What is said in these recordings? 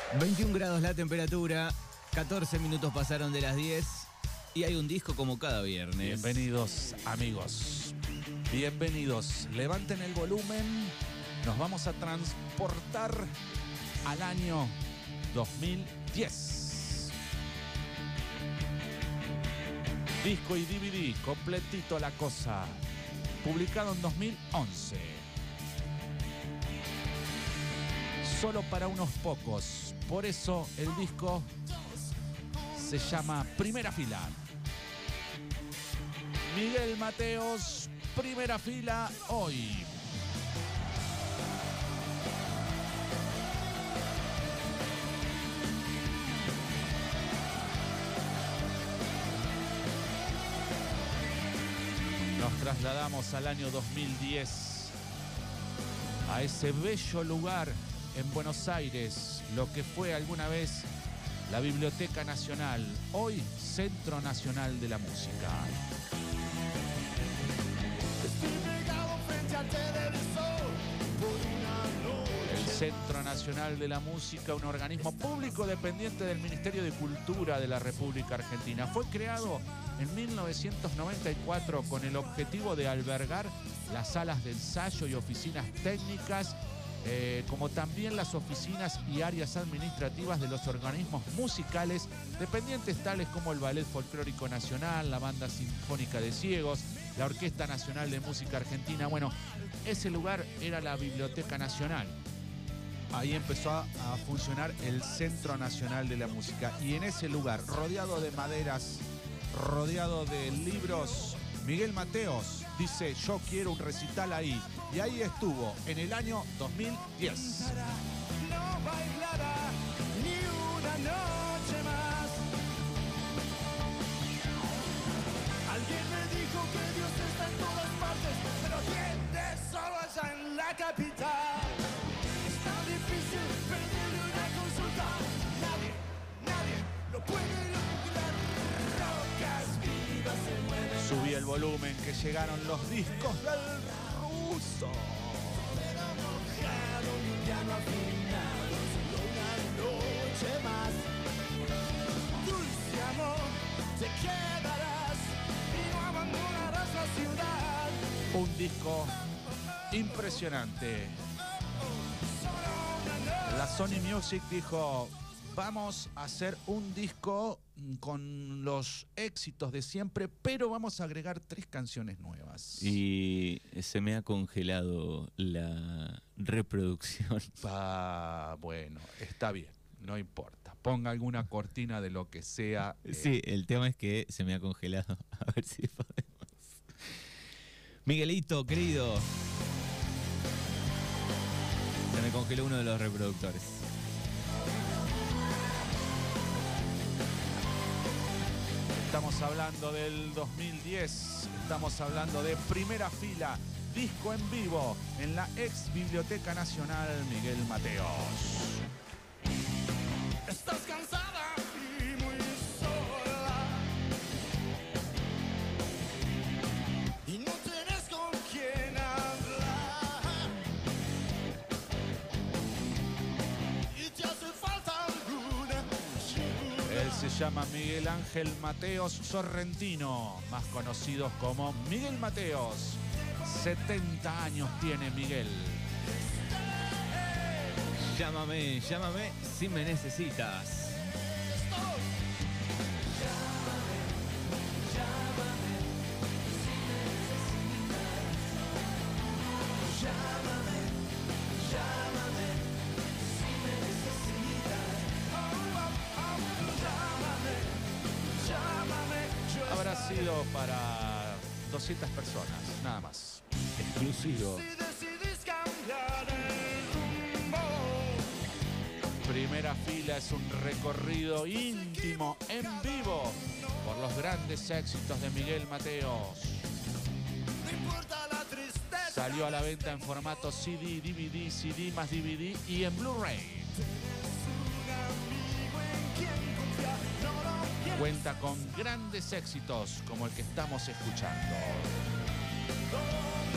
21 grados la temperatura, 14 minutos pasaron de las 10 y hay un disco como cada viernes. Bienvenidos, amigos. Bienvenidos. Levanten el volumen. Nos vamos a transportar al año 2010. Disco y DVD, completito la cosa. Publicado en 2011. Solo para unos pocos. Por eso el disco se llama Primera Fila. Miguel Mateos, Primera Fila hoy. Nos trasladamos al año 2010, a ese bello lugar en Buenos Aires, lo que fue alguna vez la Biblioteca Nacional, hoy Centro Nacional de la Música. El Centro Nacional de la Música, un organismo público dependiente del Ministerio de Cultura de la República Argentina, fue creado en 1994 con el objetivo de albergar las salas de ensayo y oficinas técnicas, como también las oficinas y áreas administrativas de los organismos musicales dependientes tales como el Ballet Folclórico Nacional, la Banda Sinfónica de Ciegos, la Orquesta Nacional de Música Argentina. Bueno, ese lugar era la Biblioteca Nacional. Ahí empezó a funcionar el Centro Nacional de la Música. Y en ese lugar, rodeado de maderas, rodeado de libros, Miguel Mateos dice: yo quiero un recital ahí. Y ahí estuvo en el año 2010. No bailará ni una noche más. Alguien me dijo que Dios está en todas partes, pero tiende solo allá en la capital. Es tan difícil pedirle una consulta. Nadie lo puede lograr. Rocas vivas se mueven. Subí el volumen, que llegaron los discos del ruso. Pero mojado y un llano afinado, solo una noche más. Dulce amor, te quedarás y no abandonarás la ciudad. Un disco impresionante. La Sony Music dijo: vamos a hacer un disco con los éxitos de siempre, pero vamos a agregar 3 canciones nuevas. Y se me ha congelado la reproducción. Bueno, está bien, no importa. Ponga alguna cortina de lo que sea. Sí, el tema es que se me ha congelado. A ver si podemos. Miguelito, querido. Se me congeló uno de los reproductores. Estamos hablando del 2010, estamos hablando de Primera Fila, disco en vivo en la ex Biblioteca Nacional Miguel Mateos. Estás cansada y muy sola y no tienes con quién hablar y te hace falta alguna ayuda. Él se llama Miguel Ángel Mateos Sorrentino, más conocido como Miguel Mateos. 70 años tiene Miguel. Llámame, llámame si me necesitas. Habrá sido para 200 personas, nada más. Exclusivo. Si decidís cambiar el rumbo, Primera Fila es un recorrido íntimo, en vivo, por los grandes éxitos de Miguel Mateos. no importa la tristeza. Salió a la venta en formato CD, DVD, CD más DVD y en Blu-ray. Tienes un amigo en quien confiar, no lo pierdas. Cuenta con grandes éxitos como el que estamos escuchando. Donde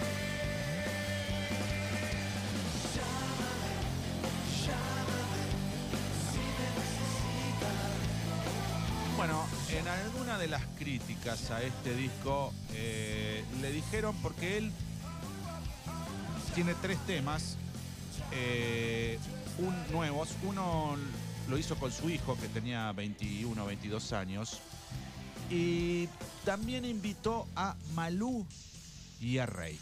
estés. Llámame, llámame. de las críticas a este disco le dijeron, porque él tiene 3 temas nuevos. Uno lo hizo con su hijo, que tenía 21, 22 años. Y también invitó a Malú y a Reik.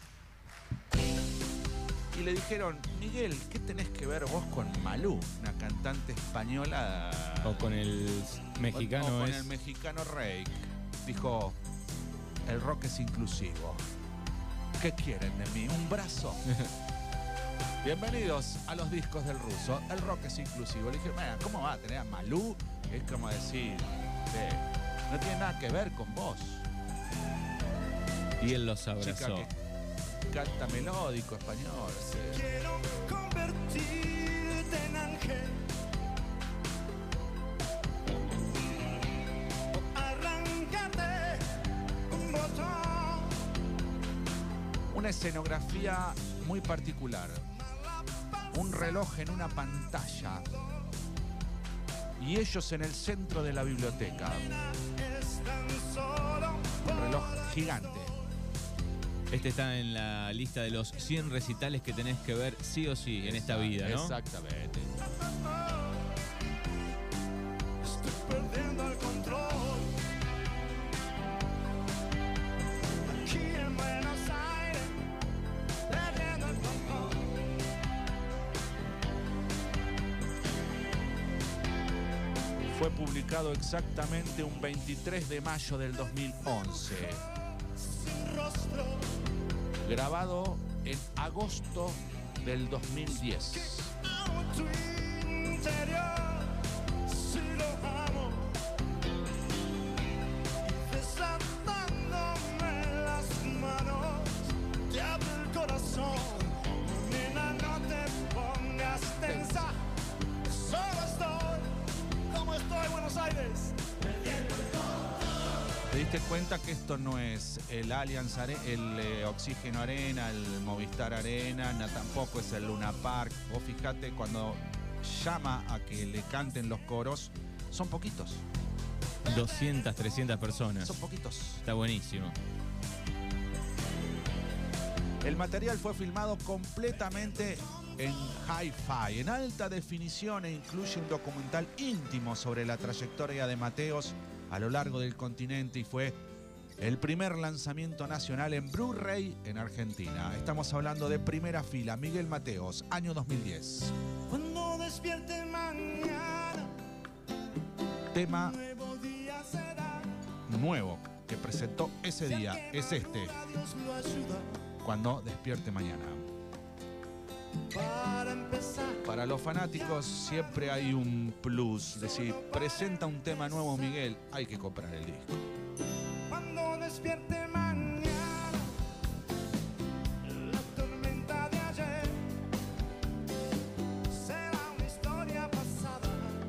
Y le dijeron, Miguel, ¿qué tenés que ver vos con Malú, una cantante española? O con el mexicano. O con el mexicano Reik. Dijo, el rock es inclusivo. ¿Qué quieren de mí? ¿Un brazo? Bienvenidos a los discos del ruso. El rock es inclusivo. Le dije, mira, ¿cómo va a tener a Malú? Es como decir, no tiene nada que ver con vos. Y él los abrazó. Chica que canta melódico español. Sí. Quiero convertirte en ángel. Arráncate un botón. Una escenografía muy particular. Un reloj en una pantalla. Y ellos en el centro de la biblioteca. Un reloj gigante. Este está en la lista de los 100 recitales que tenés que ver sí o sí en esta vida, ¿no? Exactamente. Estoy perdiendo el control. Aquí en Buenos Aires, perdiendo el control. Fue publicado exactamente un 23 de mayo del 2011. Sin rostro. Grabado en agosto del 2010. Amo tu interior, si lo amo. Y desatándome las manos, te abro el corazón. Nena, no te pongas tensa. Solo estoy como estoy, Buenos Aires. ¿Te diste cuenta que esto no es el Allianz el Oxígeno Arena, el Movistar Arena, tampoco es el Luna Park? Vos fijate, cuando llama a que le canten los coros, son poquitos. 200, 300 personas. Son poquitos. Está buenísimo. El material fue filmado completamente en hi-fi, en alta definición, e incluye un documental íntimo sobre la trayectoria de Mateos a lo largo del continente, y fue el primer lanzamiento nacional en Blu-ray en Argentina. Estamos hablando de Primera Fila, Miguel Mateos, año 2010. Cuando despierte mañana, Tema nuevo día será. nuevo que presentó ese día es este, Dios lo ayuda Cuando despierte mañana. para empezar. Para los fanáticos siempre hay un plus, es decir, presenta un tema nuevo Miguel, hay que comprar el disco. Cuando despierte mañana, la tormenta de ayer será una historia pasada.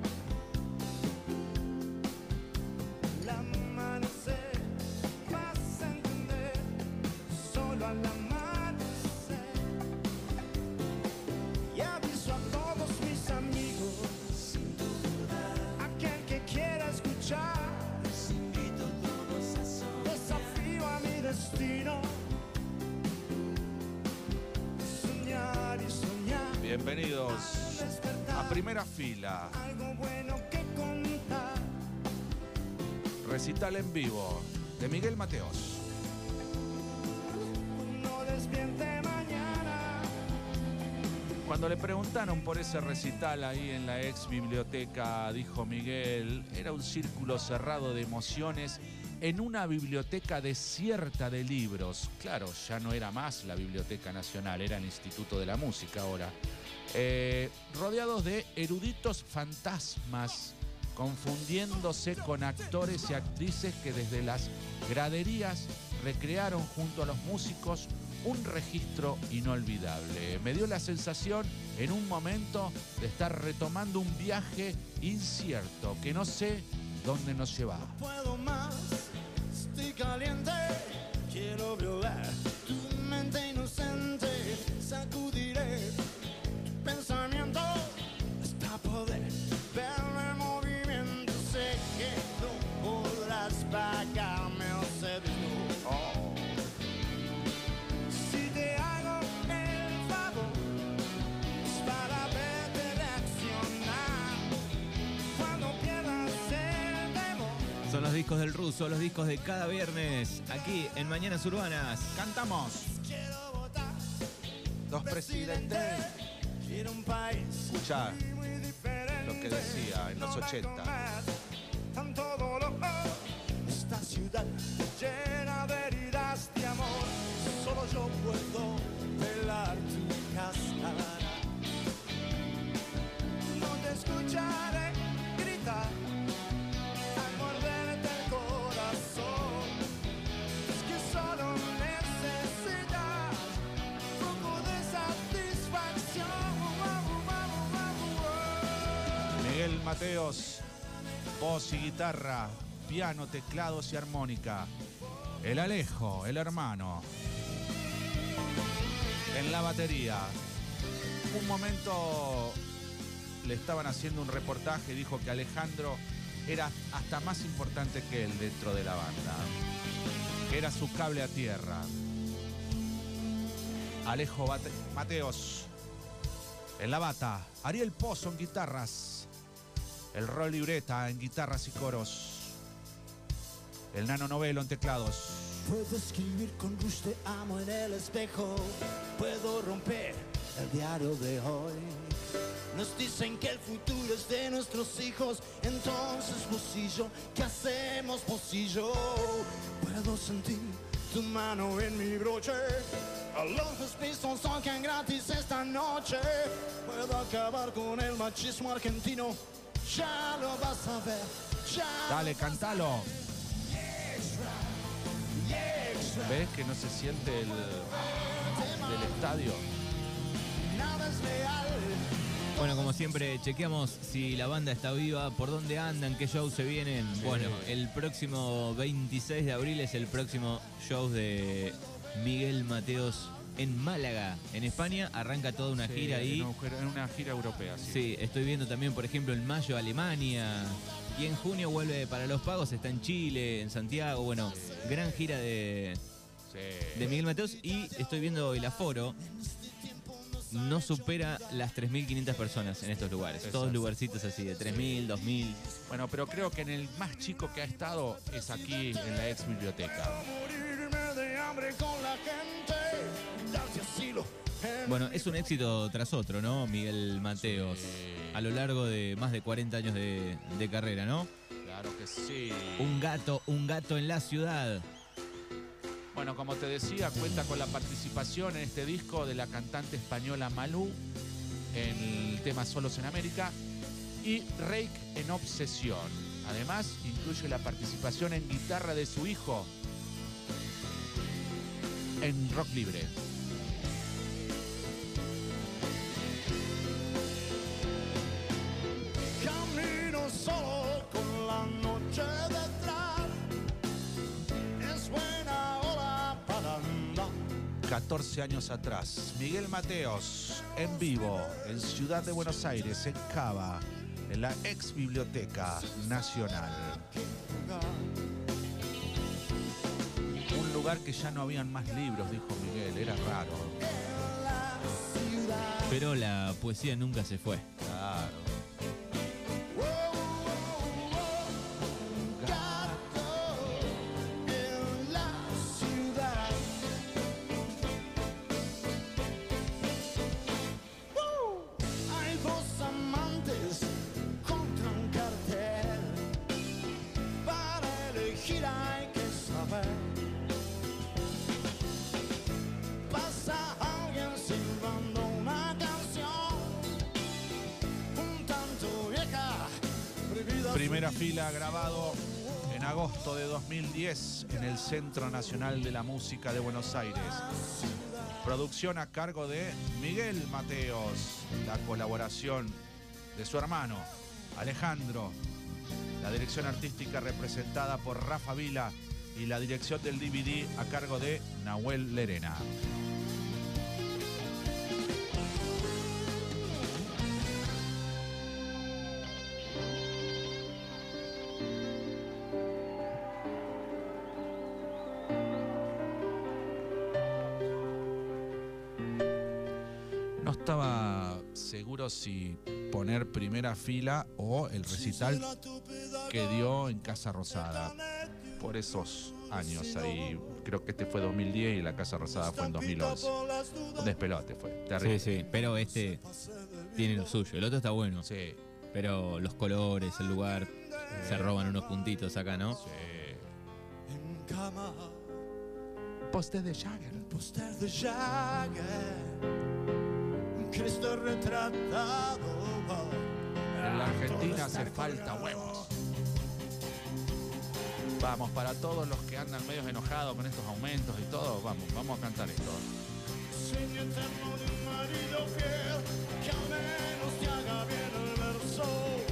El amanecer vas a entender solo al amanecer. Y aviso a todos mis amigos, aquel que quiera escuchar. Desafío a mi destino, soñar y soñar. Bienvenidos a Primera Fila, Algo bueno que contar. recital en vivo de Miguel Mateos. Cuando despierte mañana. Cuando le preguntaron por ese recital ahí en la ex biblioteca, dijo Miguel, era un círculo cerrado de emociones en una biblioteca desierta de libros. Claro, ya no era más la Biblioteca Nacional, era el Instituto de la Música ahora. Rodeados de eruditos fantasmas, confundiéndose con actores y actrices que desde las graderías recrearon junto a los músicos un registro inolvidable. Me dio la sensación en un momento de estar retomando un viaje incierto que no sé dónde nos llevaba. Puedo más, estoy caliente. Quiero violar tu mente inocente. Sacudiré tu pensamiento hasta poder ver el movimiento. Sé que no podrás Son los discos del Ruso, los discos de cada viernes, aquí en Mañanas Urbanas. Cantamos. Dos presidentes. Escucha lo que decía en los 80. Tanto dolor, esta ciudad llena de heridas de amor. Solo yo puedo velar tu cáscara. No te escucharé gritar al morderte el corazón. Es que solo necesitas poco de satisfacción. Miguel Mateos, voz y guitarra, piano, teclados y armónica. El Alejo, el hermano. En la batería. Un momento le estaban haciendo un reportaje y dijo que Alejandro era hasta más importante que él dentro de la banda. Que era su cable a tierra. Alejo Mateos en la bata. Ariel Pozo en guitarras. El Rol Libreta en guitarras y coros. El Nano Novelo en teclados. Puedo escribir con luz te amo en el espejo. Puedo romper el diario de hoy. Nos dicen que el futuro es de nuestros hijos. Entonces, bolsillo, ¿qué hacemos, bolsillo? Puedo sentir tu mano en mi broche. Los despisos tocan gratis esta noche. Puedo acabar con el machismo argentino. Ya lo vas a ver. Dale, cantalo. ¿Ves que no se siente el del estadio? Nada es real. Bueno, como siempre, chequeamos si la banda está viva, por dónde andan, qué shows se vienen. Sí. Bueno, el próximo 26 de abril es el próximo show de Miguel Mateos en Málaga, en España. Arranca toda una gira ahí. En una gira europea, sí. Sí, estoy viendo también, por ejemplo, en mayo Alemania. Y en junio vuelve para los pagos, está en Chile, en Santiago. Bueno, gran gira de Miguel Mateos. Y estoy viendo el aforo. No supera las 3.500 personas en estos lugares. Exacto. Todos lugarcitos así, de 3.000, 2.000. Bueno, pero creo que en el más chico que ha estado es aquí en la ex biblioteca. Bueno, es un éxito tras otro, ¿no? Miguel Mateos. Sí. A lo largo de más de 40 años de carrera, ¿no? Claro que sí. Un gato en la ciudad. Bueno, como te decía, cuenta con la participación en este disco de la cantante española Malú en el tema Solos en América y Reik en Obsesión. Además, incluye la participación en guitarra de su hijo en Rock Libre. Camino solo con la noche detrás. Es buena hora para andar. 14 años atrás, Miguel Mateos en vivo en Ciudad de Buenos Aires, en Cava, en la ex Biblioteca Nacional. Un lugar que ya no habían más libros, dijo Miguel, era raro. Pero la poesía nunca se fue. Claro. Primera fila, grabado en agosto de 2010 en el Centro Nacional de la Música de Buenos Aires. Producción a cargo de Miguel Mateos, la colaboración de su hermano Alejandro, la dirección artística representada por Rafa Vila y la dirección del DVD a cargo de Nahuel Lerena. No estaba estaba seguro si poner primera fila o el recital que dio en Casa Rosada. Por esos años ahí, creo que este fue 2010 y la Casa Rosada fue en 2011. Un despelote fue, terrible. Sí, sí, pero este tiene lo suyo. El otro está bueno. Sí, Pero los colores, el lugar, se roban unos puntitos acá, ¿no? sí. En cama, Póster de Jagger. póster de Jagger, Cristo retratado. En la Argentina hace falta huevos. Vamos, para todos los que andan medios enojados con estos aumentos y todo, vamos a cantar esto. Sueño eterno de un marido fiel, que al menos te haga bien el verso.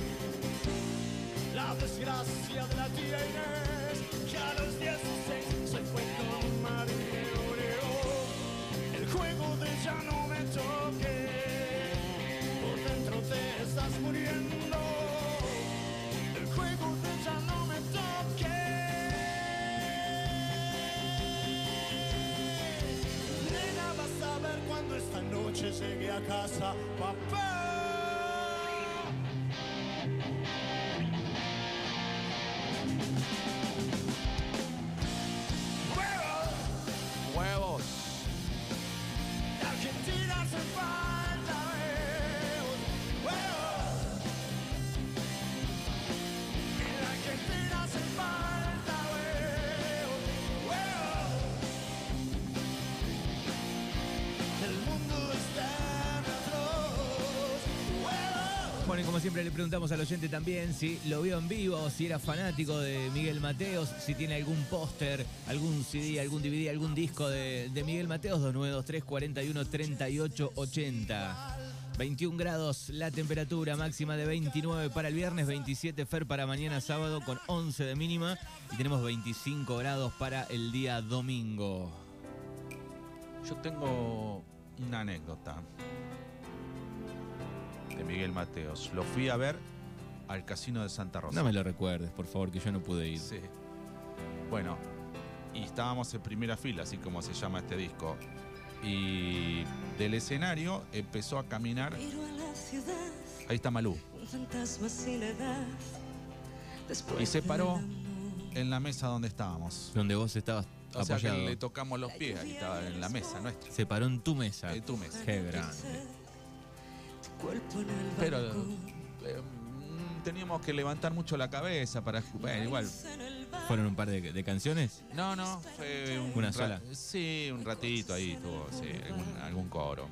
La desgracia de la tía Inés, que a los 16 se fue con mareo. El juego de ya no me toque, por dentro te estás muriendo. El juego de ya no me toque. Nena, vas a ver cuando esta noche llegue a casa, papá. ¡Huevos! La Argentina hace falta huevos. En la Argentina hace falta huevos. El mundo está en nuestros huevos. Bueno, y como siempre le preguntamos al oyente también si lo vio en vivo, si era fanático de Miguel Mateos, si tiene algún póster, algún CD, algún DVD, algún disco de Miguel Mateos. 2923 41 38 80. 21 grados la temperatura, máxima de 29 para el viernes, 27 Fer para mañana sábado con 11 de mínima y tenemos 25 grados para el día domingo. Yo tengo una anécdota de Miguel Mateos. Lo fui a ver al Casino de Santa Rosa. No me lo recuerdes, por favor, que yo no pude ir. Sí. Bueno, y estábamos en primera fila, así como se llama este disco. Y del escenario empezó a caminar. Miro a la ciudad, Ahí está Malú. un fantasma sin edad. Después Y se paró del amor, en la mesa donde estábamos. Donde vos estabas O sea que apoyado. le tocamos los pies, ahí estaba en la mesa nuestra. Se paró en tu mesa. En tu mesa. Qué grande. tu cuerpo en el Pero balcón, teníamos que levantar mucho la cabeza para... Bueno, igual. en el bar. ¿Fueron un par de canciones? No, fue ¿Una sola? Sí, un ratito ahí tuvo, sí, algún coro.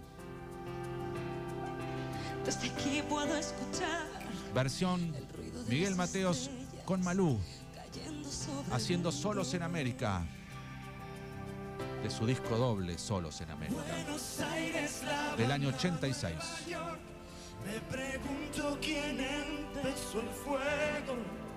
Desde aquí puedo escuchar Versión el ruido de Miguel las Mateos estrellas con Malú, cayendo sobre haciendo mí. Solos en América. De su disco doble, Solos en América. Buenos Aires, la Del año 86. Me pregunto quién empezó el fuego.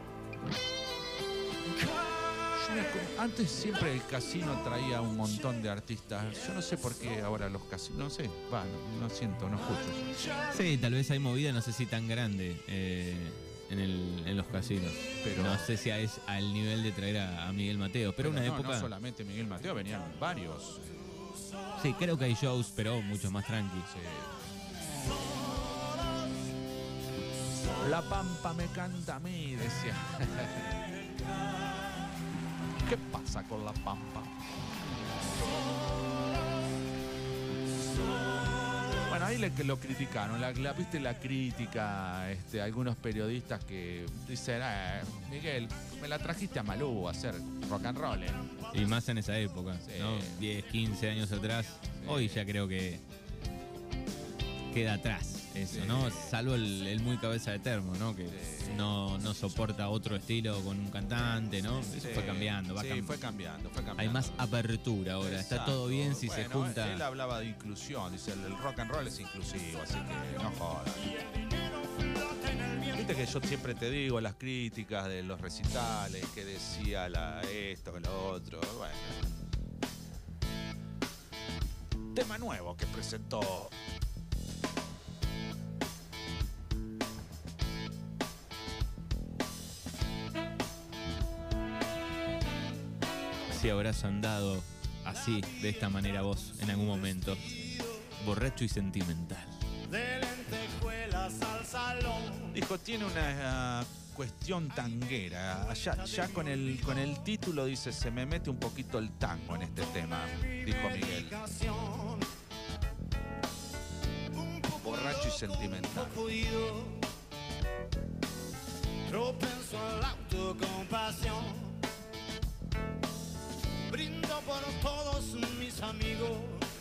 Antes siempre el casino traía un montón de artistas. Yo no sé por qué ahora los casinos, no sé, no siento, no escucho. Sí, tal vez hay movida, no sé si tan grande en los casinos. Pero- no sé si es al nivel de traer a Miguel Mateos, pero una no, época. no solamente Miguel Mateo, venían varios. Sí, creo que hay shows, pero mucho más tranqui. La Pampa me canta a mí, decía. ¿Qué pasa con la Pampa? Bueno, ahí lo criticaron, viste la crítica, algunos periodistas que dicen, Miguel, me la trajiste a Malú a hacer rock and roll. Y más en esa época, Sí. ¿no? 10, 15 años atrás. Sí. Hoy ya creo que queda atrás eso, Sí. ¿no? Salvo el muy cabeza de termo, ¿no? Que Sí. no soporta otro estilo con un cantante, ¿no? Eso fue cambiando, fue cambiando. Hay más apertura ahora, está Exacto. todo bien si se Bueno, junta. Él hablaba de inclusión, dice, el rock and roll es inclusivo, así que no jodas. Viste que yo siempre te digo las críticas de los recitales, que decía esto, lo otro, bueno. Tema nuevo que presentó. Si habrás andado así, de esta manera vos, en algún momento, borracho y sentimental. de lentejuelas al salón. Dijo, tiene una cuestión tanguera. Ya con el título dice, se me mete un poquito el tango en este tema, dijo Miguel. Borracho y sentimental. Propenso a la autocompasión. Brindo por todos mis amigos.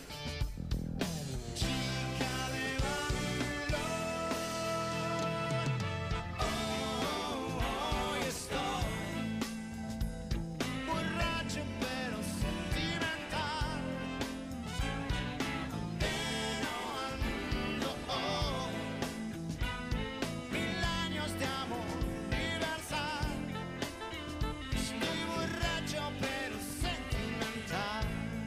Chica de Babilón. Hoy estoy borracho pero sentimental. Pero al mundo hoy 1000 años de amor universal. Estoy borracho pero sentimental.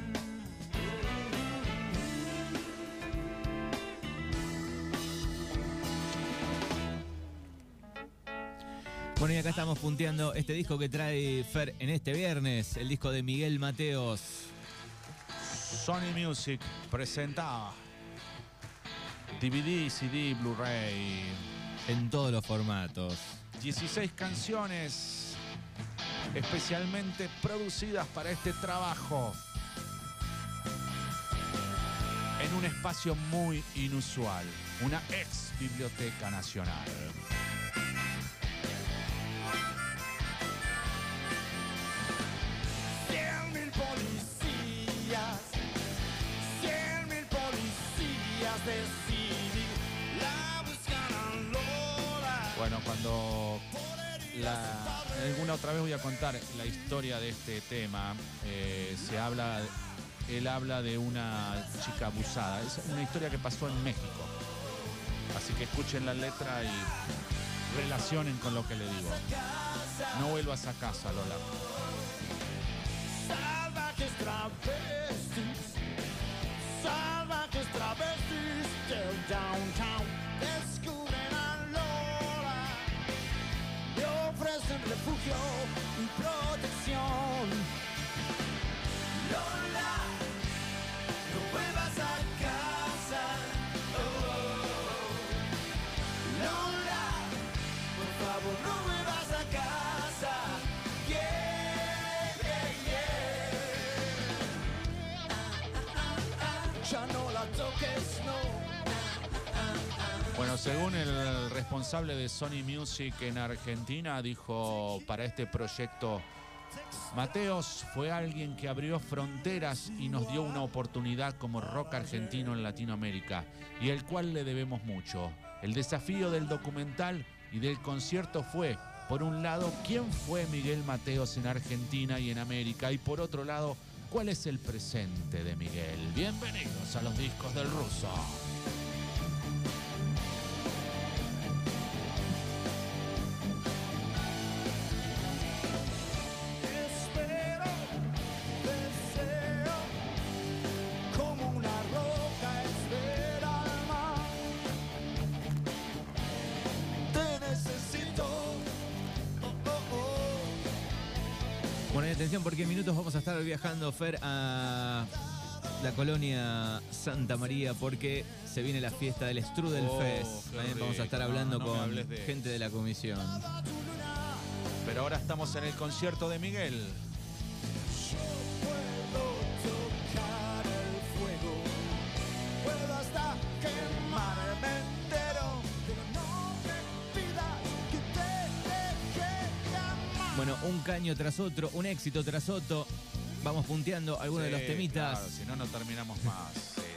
Bueno, y acá estamos punteando este disco que trae Fer en este viernes, el disco de Miguel Mateos. Sony Music presenta DVD, CD, Blu-ray. En todos los formatos. 16 canciones especialmente producidas para este trabajo. En un espacio muy inusual. Una ex Biblioteca Nacional. Policías, 100.000 policías decidí la buscan a Lola. Bueno, cuando alguna otra vez voy a contar la historia de este tema, él habla de una chica abusada. Es una historia que pasó en México. Así que escuchen la letra y relacionen con lo que le digo. No vuelvas a casa, Lola. Salvajes travestis del downtown descubren a Lola, le ofrecen refugio y protección. Lola, no vuelvas a casa. Oh, Lola, por favor no vuelvas a casa. Ya no la toques, no. Bueno, según el responsable de Sony Music en Argentina, dijo para este proyecto, Mateos fue alguien que abrió fronteras y nos dio una oportunidad como rock argentino en Latinoamérica, y el cual le debemos mucho. El desafío del documental y del concierto fue, por un lado, quién fue Miguel Mateos en Argentina y en América, y por otro lado, ¿cuál es el presente de Miguel? Bienvenidos a los discos del ruso. Espero, deseo, como una roca espera al mar. Te necesito. Bueno, y atención porque en minutos vamos a estar viajando, Fer, a la colonia Santa María porque se viene la fiesta del Strudel Fest. Qué Vamos a estar rico. hablando No me con hables de gente de la comisión. Pero ahora estamos en el concierto de Miguel. Yo puedo tocar el fuego, puedo hasta quemarme entero, pero no me pidas que te deje de amar. Bueno, un caño tras otro, un éxito tras otro. Vamos punteando algunos de los temitas. Claro, si no, no terminamos más.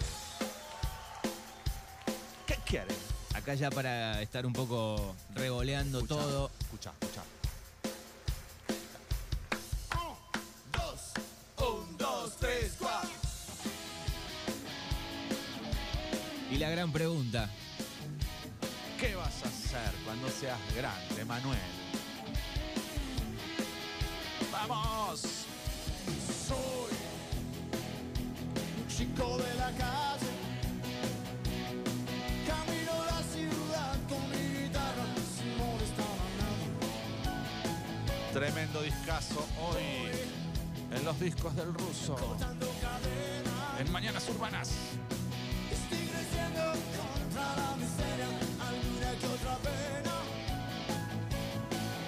¿Qué quieren? Acá ya para estar un poco revoleando todo. Escucha. 1, 2, 3, 4. Y la gran pregunta. ¿Qué vas a hacer cuando seas grande, Manuel? ¡Vamos! Soy un chico de la calle, camino la ciudad con mi guitarra sin molestar a nadie. Tremendo discazo hoy en los discos del ruso. Cortando cadenas, En Mañanas Urbanas. estoy creciendo contra la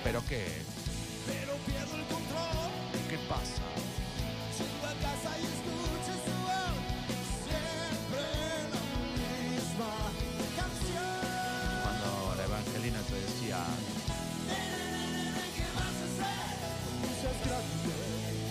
¿Pero qué? pero pierdo el control. ¿Qué pasa? Llego a casa y escucho su voz, siempre la misma canción. Cuando la Evangelina te decía, ¿Qué vas a hacer? Muchas gracias.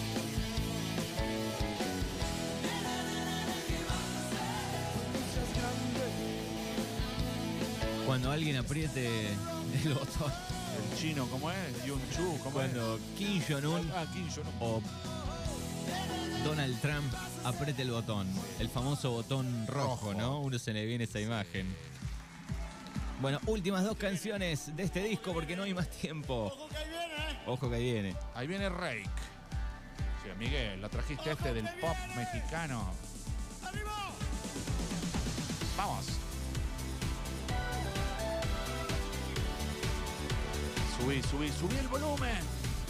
¿Qué vas a hacer? Muchas gracias. Cuando alguien apriete el botón. el chino, ¿cómo es? Yun Chu, ¿cómo Cuando Kim Jong-un es? Kim Jong-un. o Donald Trump apriete el botón. El famoso botón rojo, ¿no? Uno se le viene esa imagen. Bueno, últimas 2 canciones de este disco porque no hay más tiempo. Ojo que ahí viene. Ojo que ahí viene. Ahí viene Rake. Sí, Miguel, lo trajiste del pop mexicano. ¡Arriba! Vamos. Subí el volumen.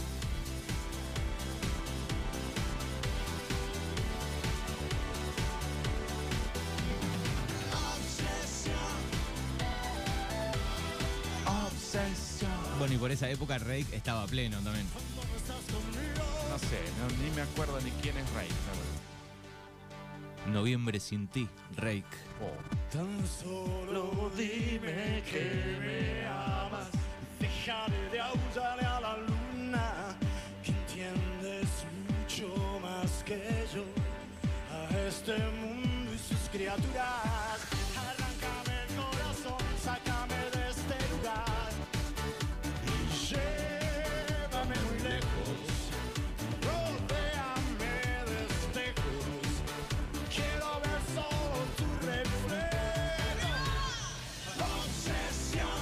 Obsesión. Bueno, y por esa época Rake estaba pleno también. No sé, ni me acuerdo ni quién es Rake. Noviembre sin ti, Rake. Tan solo dime que me amas. Dejaré de aullarle a la luna, que entiendes mucho más que yo a este mundo y sus criaturas. Arráncame el corazón, sácame de este lugar y llévame muy lejos. Rodéame de espejos, quiero ver solo tu reflejo. Obsesión.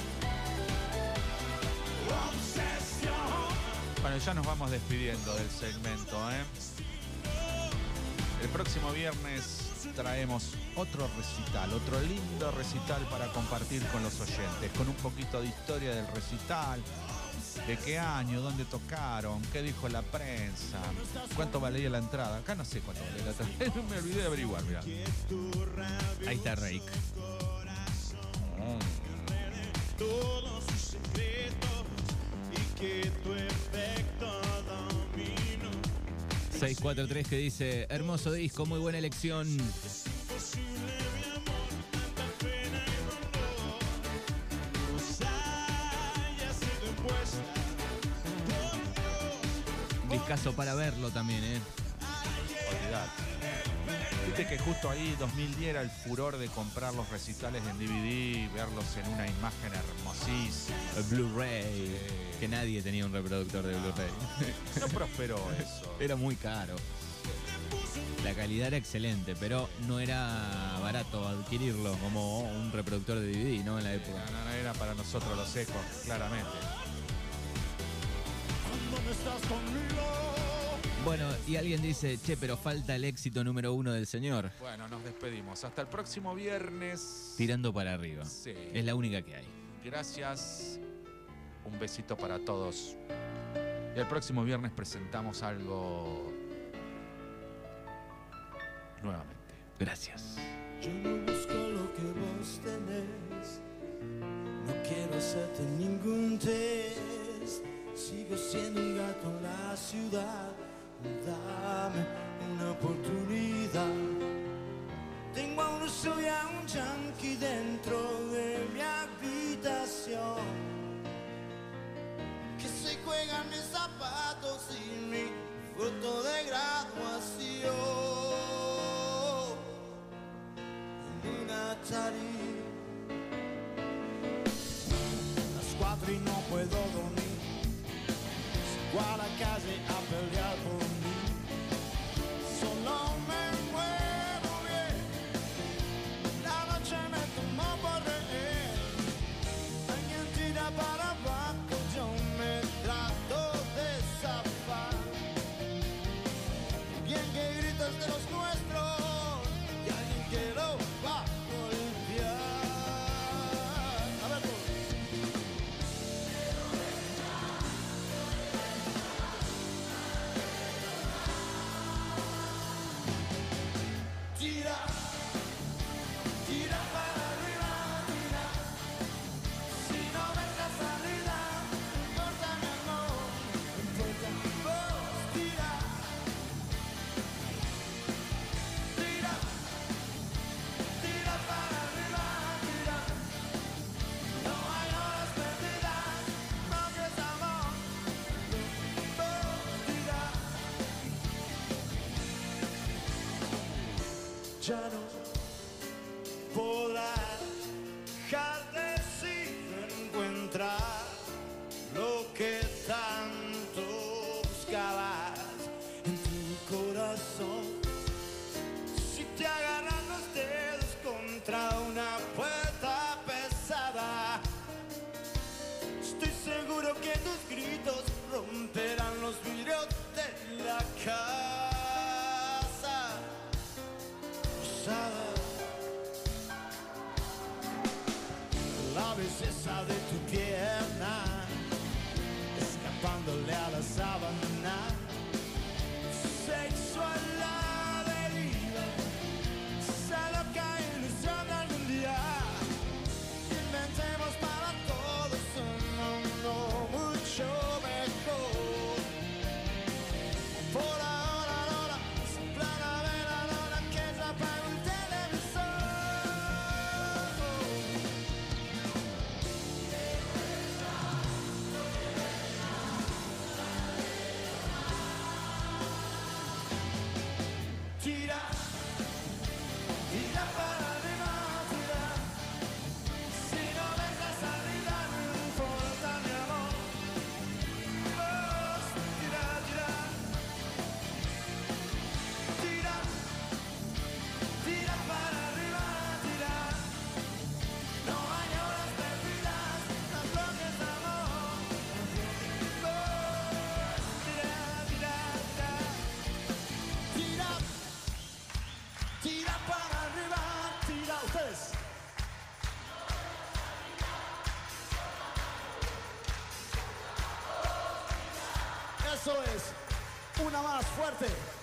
Bueno, ya nos vamos despidiendo del segmento, ¿eh? El próximo viernes traemos otro recital, otro lindo recital para compartir con los oyentes, con un poquito de historia del recital, de qué año, dónde tocaron, qué dijo la prensa, cuánto valía la entrada. Acá no sé cuánto valía la entrada, me olvidé de averiguar, mirá. Ahí está Rake. Todos sus secretos y que tu efecto domino. 643 que dice, hermoso disco, muy buena elección. Imposible, mi amor, tanta pena y dolor. Nos haya sido impuesta por Dios. Discazo para verlo también, Olvidate. Viste que justo ahí 2010 era el furor de comprar los recitales en DVD, verlos en una imagen hermosísima. El Blu-ray. Que nadie tenía un reproductor de Blu-ray. No prosperó eso. Era muy caro. La calidad era excelente, pero no era barato adquirirlo como un reproductor de DVD, ¿no? En la época. No era para nosotros los ecos, claramente. Cuando no estás conmigo. Bueno, y alguien dice, che, pero falta el éxito número 1 del señor. Bueno, nos despedimos. Hasta el próximo viernes. Tirando para arriba. Sí. Es la única que hay. Gracias. Un besito para todos. Y el próximo viernes presentamos algo nuevamente. Gracias. Yo no busco lo que vos tenés, no quiero hacerte ningún test. Sigo siendo un gato en la ciudad, dame una oportunidad. Tengo a un ruso y a un yankee dentro de mi habitación, que se juegan mis zapatos y mi foto de graduación. Atari. Las 4 y no puedo dormir, salgo a la calle a pelear por mí. Solo me muevo bien, la noche me tomó por rehén. Alguien tira para abajo, yo me trato de zafar. Bien que gritas de los nuestros y alguien que lo va a golpear. A ver, tira, tira para arriba, tira. Si no me estás ya no podrás dejar de encontrar lo que tanto buscabas en tu corazón. Si te agarras los dedos contra una puerta pesada, estoy seguro que tus gritos romperán los vidrios de la casa rosada. La belleza de tu pierna, escapándole a la sábana, sexo a la deriva, esa loca ilusión de algún día. Inventemos para todos un mundo mucho mejor. Por ahora, ahora, sopla la veladora que ya apagó el televisor. Tira, tira para arriba, tira. Si no ves la salida, no importa mi amor. Vos, tira, tira. Tira, tira para arriba, tira. No hay horas perdidas, las bloques de amor. Vos, tira, tira, tira. Tira, tira para arriba, tira ustedes. Eso es, una más fuerte.